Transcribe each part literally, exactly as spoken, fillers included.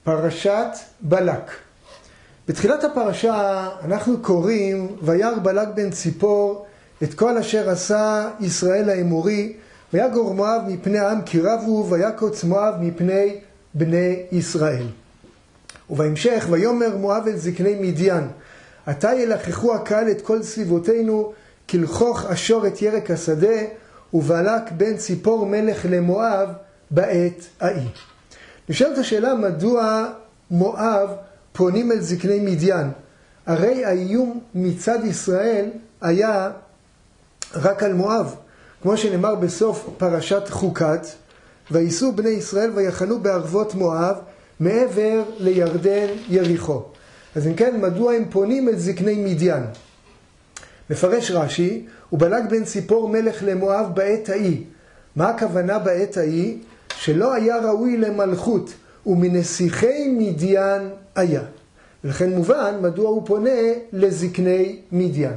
פרשת בלק. בתחילת הפרשה אנחנו קוראים, וירא בלק בן ציפור את כל אשר עשה ישראל האמורי, ויגור מואב מפני העם כי רבו, ויקוץ מואב מפני בני ישראל. ובהמשך, ויאמר מואב אל זקני מדיין, עתה ילחכו הקהל את כל סביבותינו, כלכוך אשור את ירק השדה, ובלק בן ציפור מלך למואב בעת ההיא. נשאלת השאלה, מדוע מואב פונים אל זקני מדיין? הרי האיום מצד ישראל היה רק על מואב. כמו שנאמר בסוף פרשת חוקת, וייסעו בני ישראל ויחנו בערבות מואב מעבר לירדן יריחו. אז אם כן, מדוע הם פונים אל זקני מדיין? מפרש רש"י, ובלק בן ציפור מלך למואב בעת ההיא. מה הכוונה בעת ההיא? שלא היה ראוי למלכות, ומנסיכי מדיין היה. ולכן מובן מדוע הוא פונה לזקני מדיין.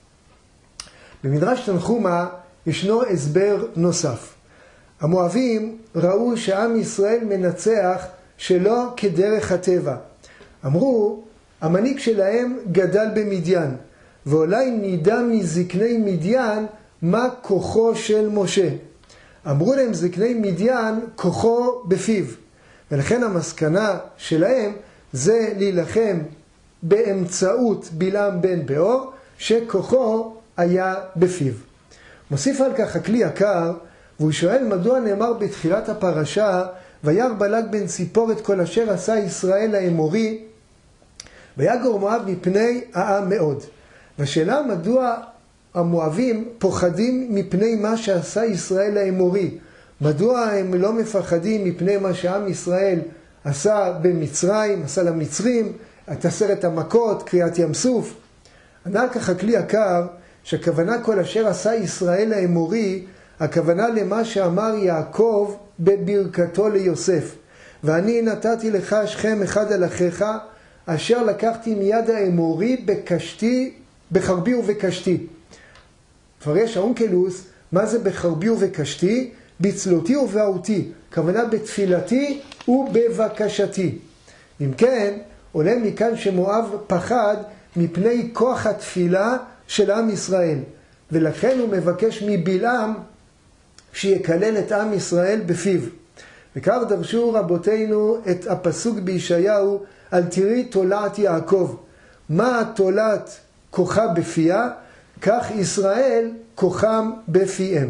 במדרש תנחומא ישנו הסבר נוסף. המואבים ראו שעם ישראל מנצח שלא כדרך הטבע. אמרו, המנהיג שלהם גדל במדיין, ואולי נדע מזקני מדיין מה כוחו של משה. אמרו להם זקני מדיין, כוחו בפיו. ולכן המסקנה שלהם זה להילחם באמצעות בלעם בן באור, שכוחו היה בפיו. מוסיף על כך הכלי יקר, והוא שואל מדוע נאמר בתחילת הפרשה, וירא בלק בן ציפור את כל אשר עשה ישראל האמורי, ויגור מואב מפני העם מאוד. והשאלה מדוע המואבים פוחדים מפני מה שעשה ישראל האמורי? מדוע הם לא מפחדים מפני מה שעם ישראל עשה במצרים, עשה למצרים, את עשרת המכות, קריעת ים סוף? ענה כך הכלי יקר, שהכוונה כל אשר עשה ישראל האמורי, הכוונה למה שאמר יעקב בברכתו ליוסף. ואני נתתי לך שכם אחד על אחיך, אשר לקחתי מיד האמורי בקשתי, בחרבי ובקשתי. מפרש האונקלוס, מה זה בחרבי ובקשתי? בצלותי ובעותי, כוונה בתפילתי ובבקשתי. אם כן, עולה מכאן שמואב פחד מפני כוח התפילה של עם ישראל, ולכן הוא מבקש מבלעם שיקלל את עם ישראל בפיו. וכך דרשו רבותינו את הפסוק בישעיהו, אל תראי תולעת יעקב. מה תולעת כוחה בפיה? כך ישראל כוחם בפיהם.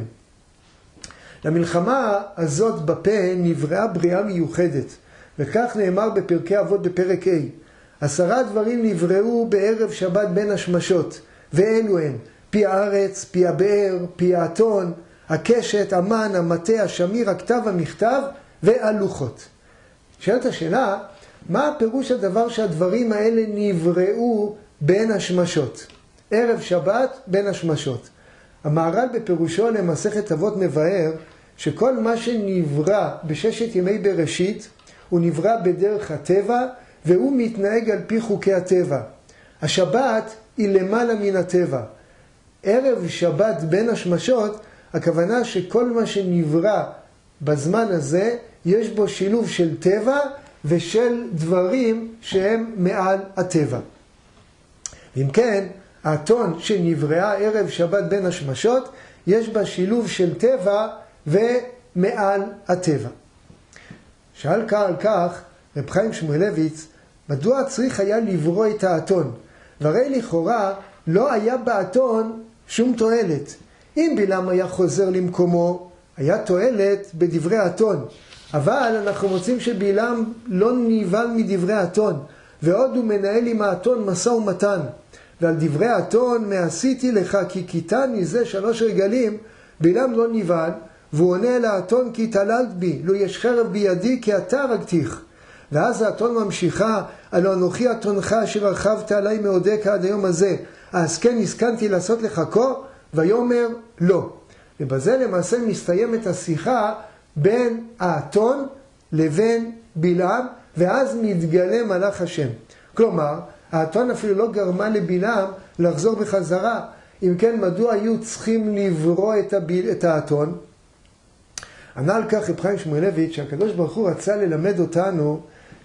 למלחמה הזאת בפה נבראה בריאה מיוחדת, וכך נאמר בפרקי אבות בפרק ה'. עשרה דברים נבראו בערב שבת בין השמשות, ואלו הן פי הארץ, פי הבאר, פי האתון, הקשת, המן, המטה, השמיר, הכתב, המכתב והלוחות. שאלת השאלה, מה הפירוש הדבר שהדברים האלה נבראו בין השמשות? ערב שבת בין השמשות. המהר"ל בפירושו למסכת אבות מבאר שכל מה שנברא בששת ימי בראשית הוא נברא בדרך הטבע, והוא מתנהג על פי חוקי הטבע. השבת היא למעלה מן הטבע. ערב שבת בין השמשות, הכוונה שכל מה שנברא בזמן הזה, יש בו שילוב של טבע ושל דברים שהם מעל הטבע. אם כן, האתון שנבראה ערב שבת בין השמשות, יש בה שילוב של טבע ומעל הטבע. שאל על כך רב חיים שמואלביץ, מדוע צריך היה לברוא את האתון? והרי לכאורה לא היה באתון שום תועלת. אם בלעם היה חוזר למקומו, היה תועלת בדברי האתון. אבל אנחנו מוצאים שבלעם לא נבהל מדברי האתון, ועוד הוא מנהל עם האתון משא ומתן. ועל דברי האתון, מעשיתי לך כי קיטני זה שלוש רגלים, בלעם לא נבהל, והוא עונה אל האתון כי התעללת בי, לא יש חרב בידי כי אתה הרגתיך. ואז האתון ממשיכה, הלא אנוכי אתונך אשר רכבת עליי מעודך עד היום הזה, אז כן הסכנתי לעשות לך כה? ויאמר לא. ובזה למעשה מסתיימת השיחה בין האתון לבין בלעם, ואז מתגלה מלאך השם. כלומר, האתון אפילו לא גרמה לבלעם לחזור בחזרה. אם כן, מדוע היו צריכים לברוא את, הביל, את האתון? ענה על כך רב חיים שמואלביץ שהקדוש ברוך הוא רצה ללמד אותנו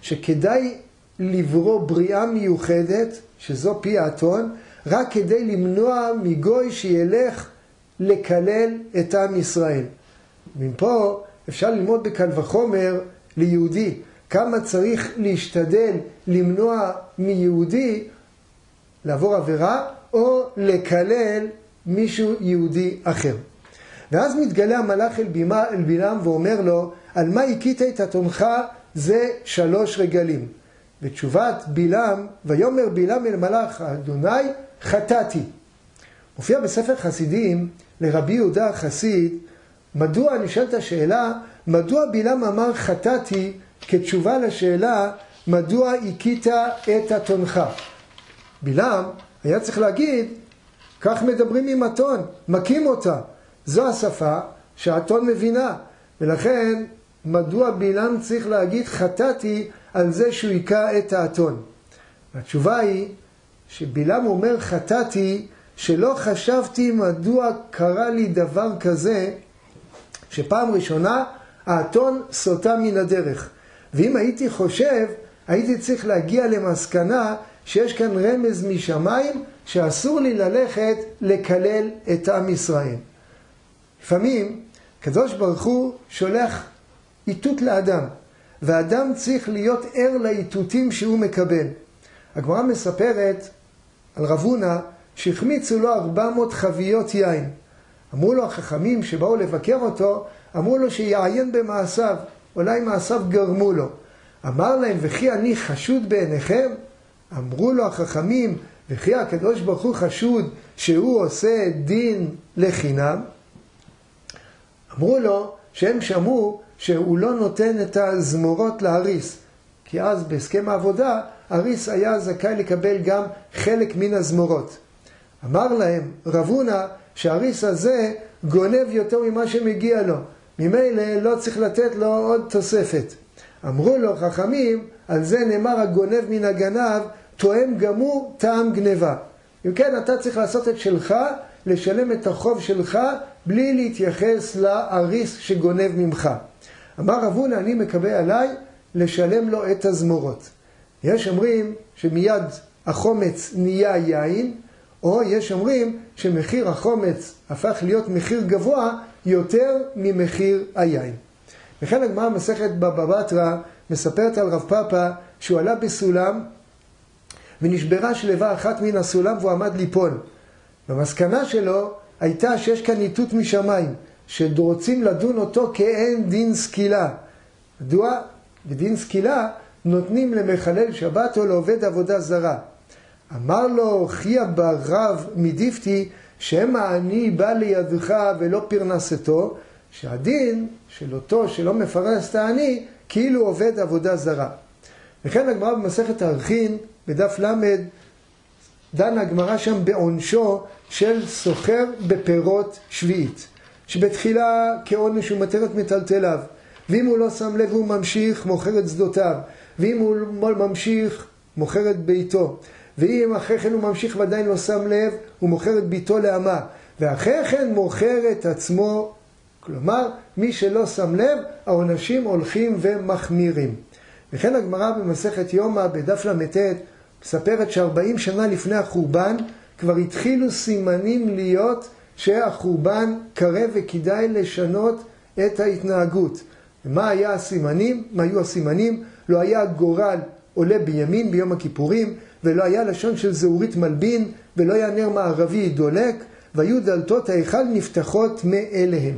שכדאי לברוא בריאה מיוחדת, שזו פי האתון, רק כדי למנוע מגוי שילך לקלל את עם ישראל. מפה אפשר ללמוד בקל וחומר ליהודי, כמה צריך להשתדל למנוע מיהודי לעבור עבירה, או לקלל מישהו יהודי אחר. ואז מתגלה המלאך אל, בימה, אל בלעם ואומר לו, על מה הכית את אתונך? זה שלוש רגלים. בתשובת בלעם, ויאמר בלעם אל מלאך אדוני, חטאתי. מופיע בספר חסידים לרבי יהודה החסיד, מדוע, נשאלת השאלה, מדוע בלעם אמר חטאתי כתשובה לשאלה, מדוע הכית את אתונך? בלעם היה צריך להגיד, כך מדברים עם אתון, מכים אותה. זו השפה שהאתון מבינה, ולכן מדוע בלעם צריך להגיד חטאתי על זה שהוא היכה את האתון? התשובה היא שבלעם אומר חטאתי שלא חשבתי מדוע קרה לי דבר כזה, שפעם ראשונה האתון סוטה מן הדרך. ואם הייתי חושב, הייתי צריך להגיע למסקנה שיש כאן רמז משמיים שאסור לי ללכת לקלל את עם ישראל. לפעמים קדוש ברוך הוא שולח איתות לאדם, והאדם צריך להיות ער לאיתותים שהוא מקבל. הגמרא מספרת על רב הונא שהחמיצו לו ארבע מאות חביות יין. אמרו לו החכמים שבאו לבקר אותו, אמרו לו שיעיין במעשיו, אולי מעשיו גרמו לו. אמר להם, וכי אני חשוד בעיניכם? אמרו לו החכמים, וכי הקדוש ברוך הוא חשוד שהוא עושה דין לחינם? אמרו לו שהם שמעו שהוא לא נותן את הזמורות להריס, כי אז בהסכם העבודה הריס היה זכאי לקבל גם חלק מן הזמורות. אמר להם רב הונא שהריס הזה גונב יותר ממה שמגיע לו, ממילא לא צריך לתת לו עוד תוספת. אמרו לו חכמים, על זה נאמר הגונב מן הגנב, תואם גם הוא טעם גנבה. אם כן, אתה צריך לעשות את שלך, לשלם את החוב שלך, בלי להתייחס לאריס שגונב ממך. אמר רב הונא, אני מקווה עליי לשלם לו את הזמורות. יש אומרים שמיד החומץ נהיה יין, או יש אומרים שמחיר החומץ הפך להיות מחיר גבוה יותר ממחיר היין. וכן הגמרא מסכת בבא בתרא מספרת על רב פאפא שהוא עלה בסולם ונשברה שלווה אחת מן הסולם והוא עמד ליפול. במסקנה שלו הייתה שיש כאן איתות משמיים, שרוצים לדון אותו כאין דין סקילה. מדוע? בדין סקילה נותנים למחלל שבת או לעובד עבודה זרה. אמר לו חיה ברב מדיפתי, שמא אני בא לידך ולא פרנסתו, שהדין של אותו שלא מפרנס את העני כאילו עובד עבודה זרה. וכן הגמרא במסכת ערכין בדף למד דנה הגמרא שם בעונשו של סוחר בפירות שביעית, שבתחילה כעונש הוא מתיר את מטלטליו, ואם הוא לא שם לב הוא ממשיך מוכר את שדותיו, ואם הוא ממשיך מוכר את ביתו, ואם אחרי כן הוא ממשיך ועדיין לא שם לב הוא מוכר את ביתו לאמה, ואחרי כן מוכר את עצמו. כלומר, מי שלא שם לב, העונשים הולכים ומחמירים. וכן הגמרא במסכת יומא בדף למ"ט מספרת שארבעים שנה לפני החורבן כבר התחילו סימנים להיות שהחורבן קרב וכדאי לשנות את ההתנהגות. ומה היה הסימנים? מה היו הסימנים? לא היה גורל עולה בימין ביום הכיפורים, ולא היה לשון של זהורית מלבין, ולא היה נר מערבי דולק, והיו דלתות ההיכל נפתחות מאליהם.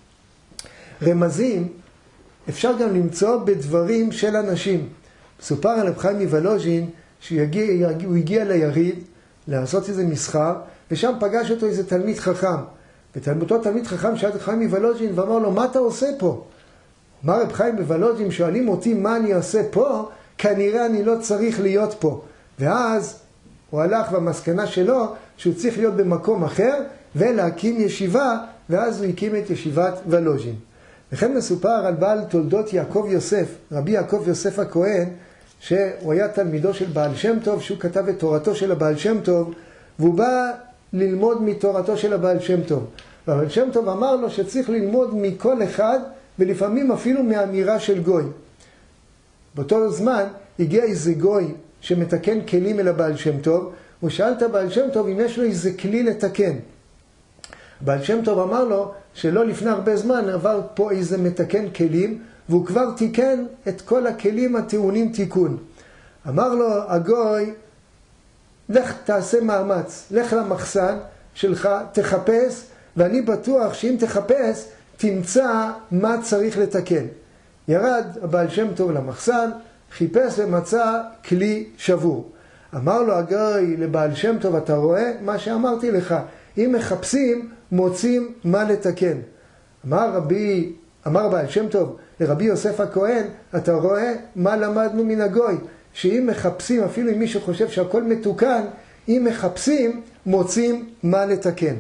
רמזים אפשר גם למצוא בדברים של אנשים. מסופר על רב חיים מוולוז'ין שהוא הגיע, הגיע ליריד לעשות איזה מסחר, ושם פגש אותו איזה תלמיד חכם. ותלמודו תלמיד חכם שאל את רב חיים מוולוז'ין ואמר לו, מה אתה עושה פה? אמר רב חיים מוולוז'ין, שואלים אותי מה אני עושה פה, כנראה אני לא צריך להיות פה. ואז הוא הלך במסקנה שלו שהוא צריך להיות במקום אחר ולהקים ישיבה, ואז הוא הקים את ישיבת וולוז'ין. וכן מסופר על בעל תולדות יעקב יוסף, רבי יעקב יוסף הכהן, שהוא היה תלמידו של בעל שם טוב, שהוא כתב את תורתו של הבעל שם טוב, והוא בא ללמוד מתורתו של הבעל שם טוב. והבעל שם טוב אמר לו שצריך ללמוד מכל אחד, ולפעמים אפילו מאמירה של גוי. באותו זמן הגיע איזה גוי שמתקן כלים אל הבעל שם טוב, הוא שאל את הבעל שם טוב אם יש לו איזה כלי לתקן. הבעל שם טוב אמר לו שלא לפני הרבה זמן עבר פה איזה מתקן כלים, והוא כבר תיקן את כל הכלים הטעונים תיקון. אמר לו הגוי, לך תעשה מאמץ, לך למחסן שלך, תחפש, ואני בטוח שאם תחפש, תמצא מה צריך לתקן. ירד הבעל שם טוב למחסן, חיפש ומצא כלי שבור. אמר לו הגוי לבעל שם טוב, אתה רואה מה שאמרתי לך, אם מחפשים, מוצאים מה לתקן. אמר רבי, אמר בעל שם טוב לרבי יוסף הכהן, אתה רואה מה למדנו מן הגוי, שאם מחפשים, אפילו אם מישהו חושב שהכל מתוקן, אם מחפשים, מוצאים מה לתקן.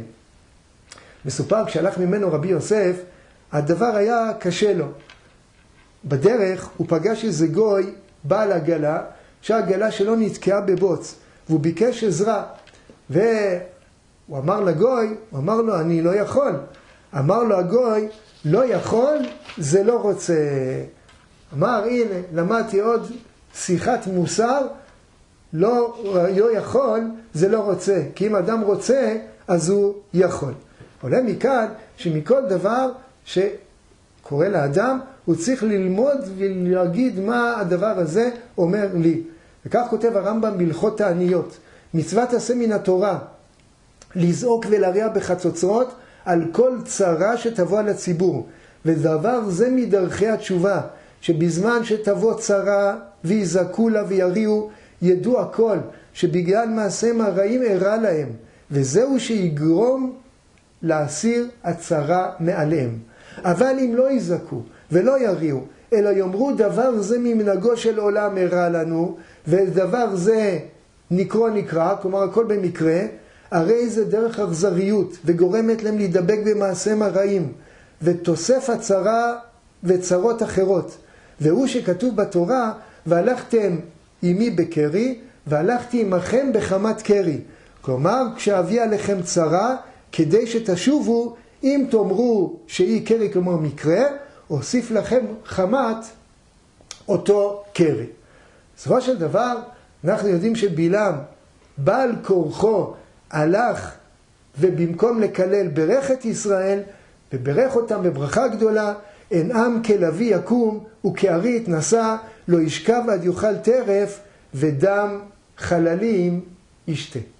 מסופר כשהלך ממנו רבי יוסף, הדבר היה קשה לו. בדרך הוא פגש איזה גוי, בעל עגלה, שהעגלה שלו נתקעה בבוץ, והוא ביקש עזרה. והוא אמר לגוי, הוא אמר לו, אני לא יכול. אמר לו הגוי, לא יכול, זה לא רוצה. אמר, הנה, למדתי עוד שיחת מוסר, לא, לא יכול, זה לא רוצה. כי אם אדם רוצה, אז הוא יכול. עולה מכאן שמכל דבר שקורה לאדם, הוא צריך ללמוד ולהגיד מה הדבר הזה אומר לי. וכך כותב הרמב"ם בהלכות תעניות. מצוות עשה מן התורה, לזעוק ולהריע בחצוצרות על כל צרה שתבוא על הציבור. ודבר זה מדרכי התשובה, שבזמן שתבוא צרה ויזעקו לה ויריעו, ידעו הכל, שבגלל מעשיהם הרעים אירע להם, וזהו שיגרום להסיר הצרה מעליהם. אבל אם לא יזעקו ולא יריעו, אלא יאמרו דבר זה ממנהגו של עולם אירע לנו, ודבר זה נקרא נקרא, כלומר הכל במקרה, הרי זה דרך אכזריות, וגורמת להם להידבק במעשיהם הרעים, ותוסף הצרה וצרות אחרות. והוא שכתוב בתורה, והלכתם עמי בקרי, והלכתי עמכם בחמת קרי. כלומר, כשאביא עליכם צרה, כדי שתשובו, אם תאמרו שהיא קרי כמו מקרה, אוסיף לכם חמת אותו קרי. בסופו של דבר, אנחנו יודעים שבלעם, בעל כורחו, הלך ובמקום לקלל ברך את ישראל, וברך אותם בברכה גדולה, אין עם כלביא יקום וכארי יתנשא, לא ישכב עד יאכל טרף ודם חללים ישתה.